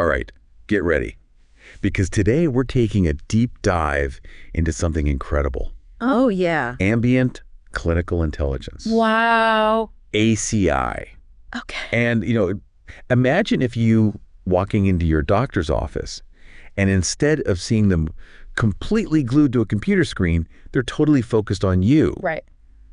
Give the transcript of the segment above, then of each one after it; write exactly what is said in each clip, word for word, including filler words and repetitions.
All right, get ready. Because today we're taking a deep dive into something incredible. Oh, yeah. Ambient clinical intelligence. Wow. A C I. Okay. And, you know, imagine if you walking into your doctor's office and instead of seeing them completely glued to a computer screen, they're totally focused on you. Right.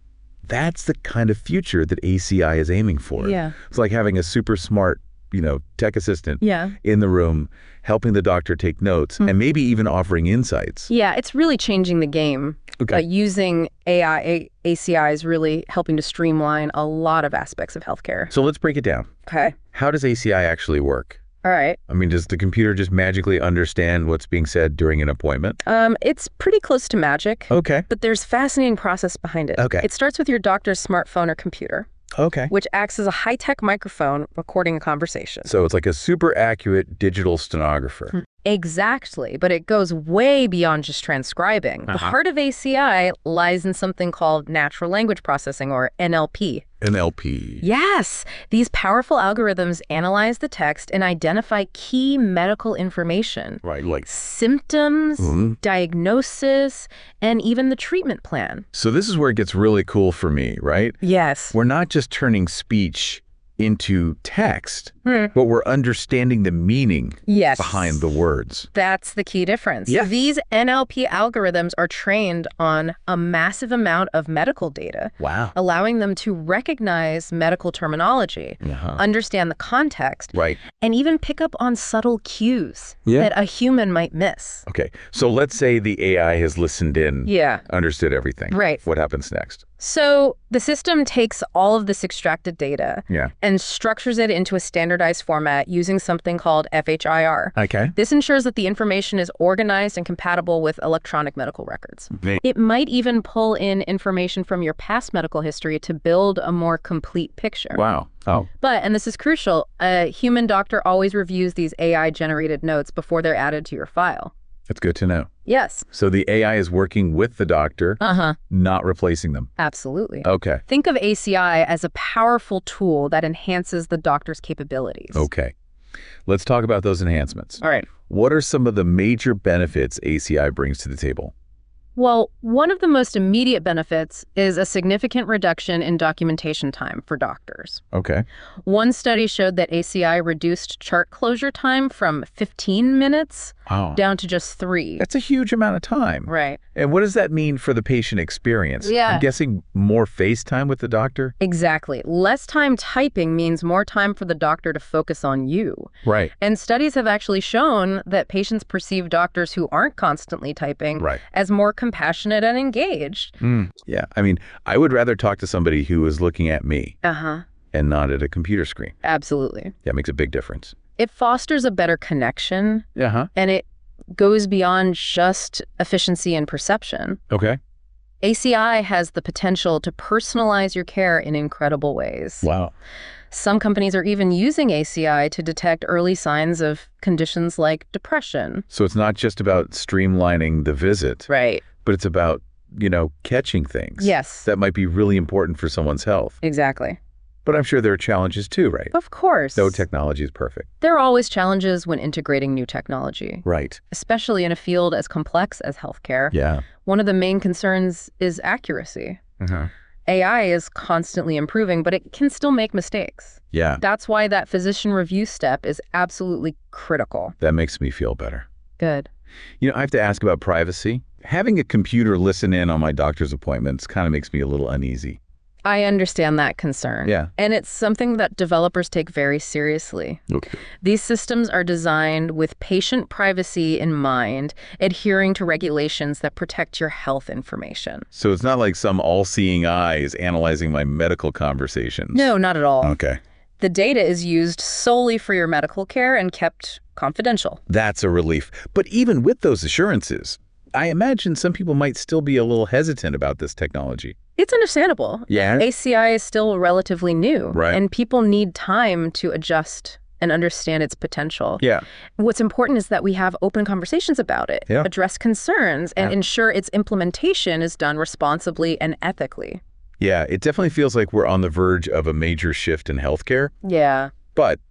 That's the kind of future that A C I is aiming for. Yeah. It's like having a super smart, you know, tech assistant Yeah. in the room, helping the doctor take notes, Hmm. and maybe even offering insights. Yeah, it's really changing the game. Okay. Uh, using A I, A- ACI is really helping to streamline a lot of aspects of healthcare. So let's break it down. Okay. How does A C I actually work? All right. I mean, does the computer just magically understand what's being said during an appointment? Um, it's pretty close to magic. Okay. But there's a fascinating process behind it. Okay. It starts with your doctor's smartphone or computer, Okay. which acts as a high-tech microphone recording a conversation. So it's like a super accurate digital stenographer. Exactly, but it goes way beyond just transcribing. The Uh-huh. heart of A C I lies in something called natural language processing, or N L P. N L P. Yes, these powerful algorithms analyze the text and identify key medical information. Right, like. Symptoms, Mhm. diagnosis, and even the treatment plan. So this is where it gets really cool for me, right? Yes. We're not just turning speech into text, Hmm. but we're understanding the meaning Yes. behind the words. That's the key difference. Yeah. These N L P algorithms are trained on a massive amount of medical data, Wow. allowing them to recognize medical terminology, Uh-huh. understand the context, Right. and even pick up on subtle cues Yeah. that a human might miss. Okay. So let's say the A I has listened in, Yeah. understood everything. Right. What happens next? So the system takes all of this extracted data Yeah. and structures it into a standardized format using something called F H I R. Okay. This ensures that the information is organized and compatible with electronic medical records. They- It might even pull in information from your past medical history to build a more complete picture. Wow. Oh. But, and this is crucial, a human doctor always reviews these A I-generated notes before they're added to your file. That's good to know. Yes. So the A I is working with the doctor, Uh-huh. not replacing them. Absolutely. Okay. Think of A C I as a powerful tool that enhances the doctor's capabilities. Okay. Let's talk about those enhancements. All right. What are some of the major benefits A C I brings to the table? Well, one of the most immediate benefits is a significant reduction in documentation time for doctors. Okay. One study showed that A C I reduced chart closure time from fifteen minutes Wow. down to just three. That's a huge amount of time. Right. And what does that mean for the patient experience? Yeah. I'm guessing more face time with the doctor? Exactly. Less time typing means more time for the doctor to focus on you. Right. And studies have actually shown that patients perceive doctors who aren't constantly typing Right. as more compassionate and engaged. Mm. Yeah. I mean, I would rather talk to somebody who is looking at me Uh-huh. and not at a computer screen. Absolutely. That makes a big difference. It fosters a better connection, Uh-huh. and it goes beyond just efficiency and perception. Okay. A C I has the potential to personalize your care in incredible ways. Wow. Some companies are even using A C I to detect early signs of conditions like depression. So it's not just about streamlining the visit, Right. but it's about, you know, catching things. Yes. That might be really important for someone's health. Exactly. But I'm sure there are challenges too, right? Of course. No technology is perfect. There are always challenges when integrating new technology, Right. especially in a field as complex as healthcare. Yeah. One of the main concerns is accuracy. Uh-huh. A I is constantly improving, but it can still make mistakes. Yeah. That's why that physician review step is absolutely critical. That makes me feel better. Good. You know, I have to ask about privacy. Having a computer listen in on my doctor's appointments kind of makes me a little uneasy. I understand that concern. Yeah. And it's something that developers take very seriously. Okay. These systems are designed with patient privacy in mind, adhering to regulations that protect your health information. So it's not like some all-seeing eye is analyzing my medical conversations. No, not at all. Okay. The data is used solely for your medical care and kept confidential. That's a relief. But even with those assurances, I imagine some people might still be a little hesitant about this technology. It's understandable. Yeah. A C I is still relatively new, Right. and people need time to adjust and understand its potential. Yeah. What's important is that we have open conversations about it, Yeah. address concerns, and Yeah. ensure its implementation is done responsibly and ethically. Yeah, it definitely feels like we're on the verge of a major shift in healthcare. Yeah. But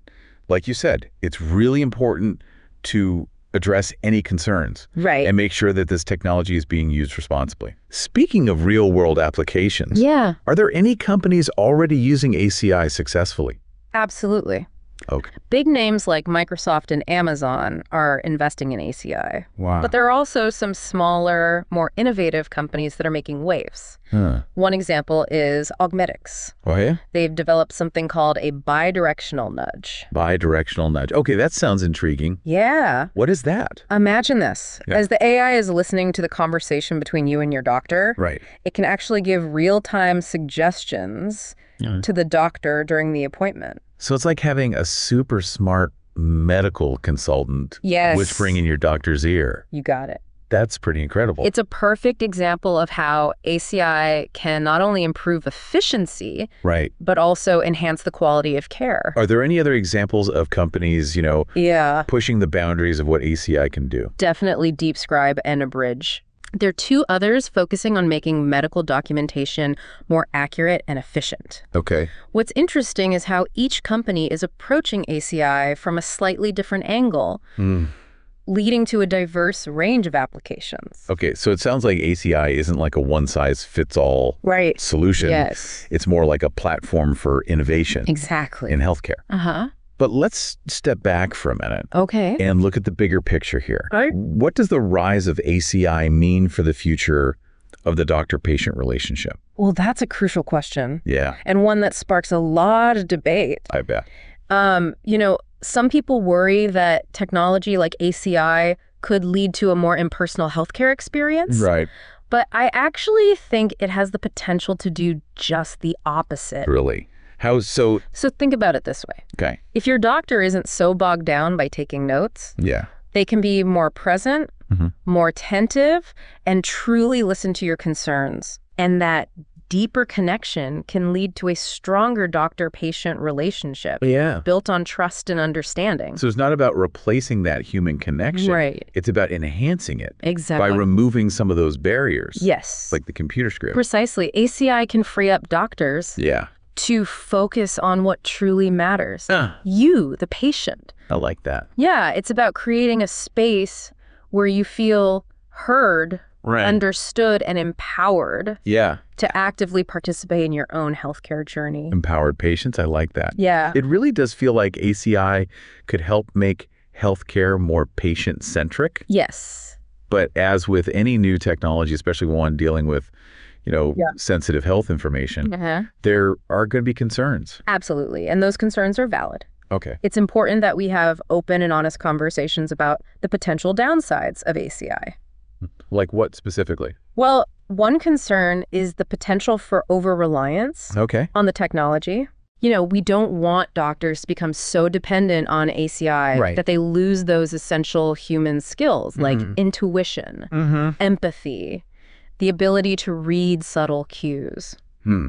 like you said, it's really important to address any concerns. Right. And make sure that this technology is being used responsibly. Speaking of real-world applications, Yeah. are there any companies already using A C I successfully? Absolutely. Okay. Big names like Microsoft and Amazon are investing in A C I. Wow. But there are also some smaller, more innovative companies that are making waves. Huh. One example is Augmedix. Oh, yeah? They've developed something called a bidirectional nudge. Bidirectional nudge. Okay, that sounds intriguing. Yeah. What is that? Imagine this. Yeah. As the A I is listening to the conversation between you and your doctor, Right. it can actually give real-time suggestions Yeah. to the doctor during the appointment. So it's like having a super smart medical consultant Yes. whispering in your doctor's ear. You got it. That's pretty incredible. It's a perfect example of how A C I can not only improve efficiency, right. but also enhance the quality of care. Are there any other examples of companies, you know, Yeah. pushing the boundaries of what A C I can do? Definitely DeepScribe and Abridge. There are two others focusing on making medical documentation more accurate and efficient. Okay. What's interesting is how each company is approaching A C I from a slightly different angle, Hmm. leading to a diverse range of applications. Okay, so it sounds like A C I isn't like a one-size-fits-all Right. solution. Yes. It's more like a platform for innovation Exactly. in healthcare. Uh-huh. But let's step back for a minute Okay. and look at the bigger picture here. Right. What does the rise of A C I mean for the future of the doctor-patient relationship? Well, that's a crucial question, Yeah, and one that sparks a lot of debate. I bet. Um, you know, some people worry that technology like A C I could lead to a more impersonal healthcare experience. Right. But I actually think it has the potential to do just the opposite. Really? How so? So think about it this way. Okay. If your doctor isn't so bogged down by taking notes, Yeah. they can be more present, Mhm. more attentive, and truly listen to your concerns. And that deeper connection can lead to a stronger doctor-patient relationship Yeah. built on trust and understanding. So it's not about replacing that human connection. Right. It's about enhancing it Exactly. by removing some of those barriers. Yes. Like the computer script. Precisely. A C I can free up doctors Yeah. to focus on what truly matters. Ah, You, the patient. I like that. Yeah, it's about creating a space where you feel heard, Right. understood, and empowered Yeah. to actively participate in your own healthcare journey. Empowered patients. I like that. Yeah. It really does feel like A C I could help make healthcare more patient-centric. Yes. But as with any new technology, especially one dealing with, you know, Yeah. sensitive health information, Uh-huh. there are going to be concerns. Absolutely. And those concerns are valid. Okay. It's important that we have open and honest conversations about the potential downsides of A C I. Like what specifically? Well, one concern is the potential for over-reliance Okay. on the technology. You know, we don't want doctors to become so dependent on A C I Right. that they lose those essential human skills like Mhm. intuition, Mm-hmm. empathy, the ability to read subtle cues. Hmm.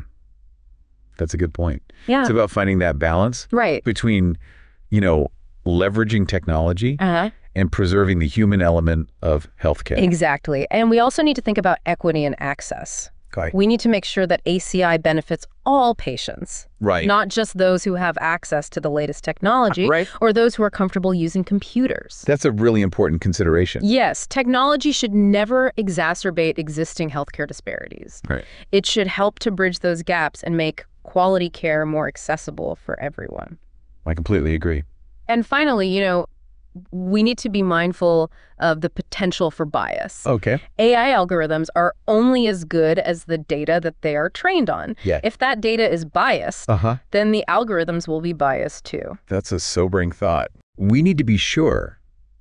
That's a good point. Yeah. It's about finding that balance Right. between, you know, leveraging technology Uh-huh. and preserving the human element of healthcare. Exactly. And we also need to think about equity and access. Okay. We need to make sure that A C I benefits all patients, Right. not just those who have access to the latest technology Right. or those who are comfortable using computers. That's a really important consideration. Yes, technology should never exacerbate existing healthcare disparities. Right. It should help to bridge those gaps and make quality care more accessible for everyone. I completely agree. And finally, you know, we need to be mindful of the potential for bias. Okay. A I algorithms are only as good as the data that they are trained on. Yeah. If that data is biased, Uh-huh. then the algorithms will be biased too. That's a sobering thought. We need to be sure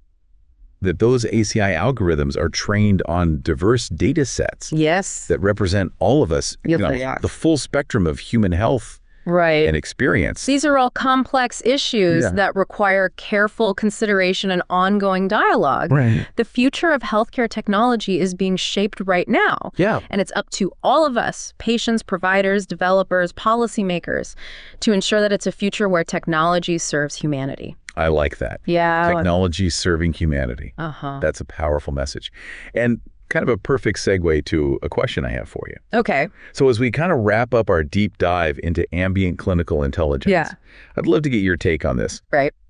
that those A C I algorithms are trained on diverse data sets Yes. that represent all of us, Yes, you know, they are. the full spectrum of human health Right. and experience. These are all complex issues Yeah. that require careful consideration and ongoing dialogue. Right. The future of healthcare technology is being shaped right now. Yeah. And it's up to all of us, patients, providers, developers, policymakers, to ensure that it's a future where technology serves humanity. I like that. Yeah. Technology serving humanity. Uh-huh. That's a powerful message. And kind of a perfect segue to a question I have for you. Okay. So as we kind of wrap up our deep dive into ambient clinical intelligence, Yeah. I'd love to get your take on this. Right.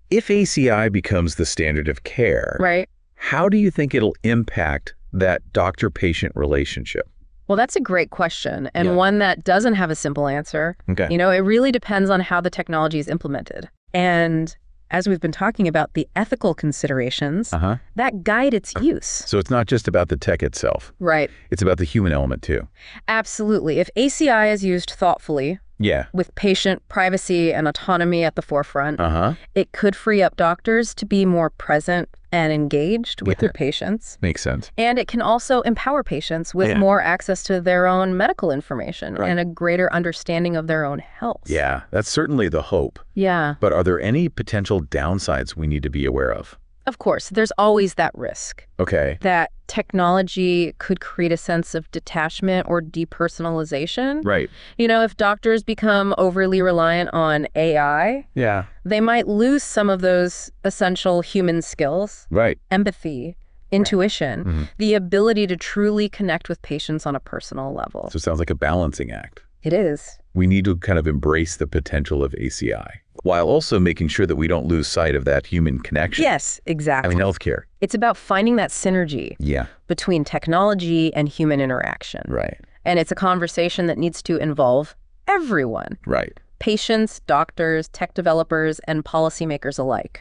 If A C I becomes the standard of care, Right. how do you think it'll impact that doctor-patient relationship? Well, that's a great question, and Yeah. one that doesn't have a simple answer. Okay. You know, it really depends on how the technology is implemented. And as we've been talking about, the ethical considerations Uh-huh. that guide its use. So it's not just about the tech itself. Right. It's about the human element too. Absolutely. If A C I is used thoughtfully, Yeah. with patient privacy and autonomy at the forefront, Uh-huh. it could free up doctors to be more present and engaged with Yeah. their patients. Makes sense. And it can also empower patients with Yeah. more access to their own medical information Right. and a greater understanding of their own health. Yeah, that's certainly the hope. Yeah. But are there any potential downsides we need to be aware of? Of course, there's always that risk Okay. that technology could create a sense of detachment or depersonalization. Right. You know, if doctors become overly reliant on A I, Yeah. they might lose some of those essential human skills, Right. empathy, intuition, Mhm. the ability to truly connect with patients on a personal level. So it sounds like a balancing act. It is. We need to kind of embrace the potential of A C I while also making sure that we don't lose sight of that human connection. Yes, I exactly. mean, healthcare. It's about finding that synergy Yeah. between technology and human interaction. Right. And it's a conversation that needs to involve everyone, Right. patients, doctors, tech developers, and policymakers alike.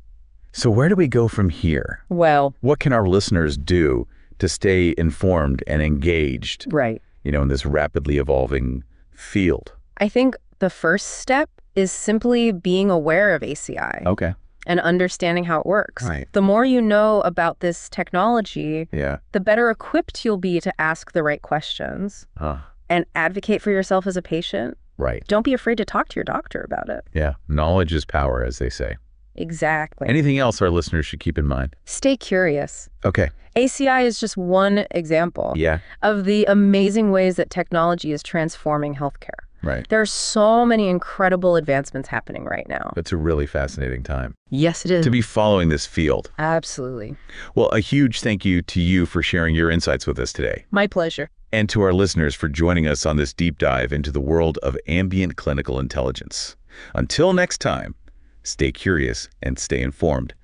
So where do we go from here? Well, What can our listeners do to stay informed and engaged, right. you know, in this rapidly evolving field? I think the first step is simply being aware of A C I Okay. and understanding how it works. Right. The more you know about this technology, Yeah. the better equipped you'll be to ask the right questions Huh. and advocate for yourself as a patient. Right. Don't be afraid to talk to your doctor about it. Yeah. Knowledge is power, as they say. Exactly. Anything else our listeners should keep in mind? Stay curious. Okay. A C I is just one example Yeah. of the amazing ways that technology is transforming healthcare. Right. There are so many incredible advancements happening right now. It's a really fascinating time Yes, it is. to be following this field. Absolutely. Well, a huge thank you to you for sharing your insights with us today, My pleasure. and to our listeners for joining us on this deep dive into the world of ambient clinical intelligence. Until next time, stay curious and stay informed.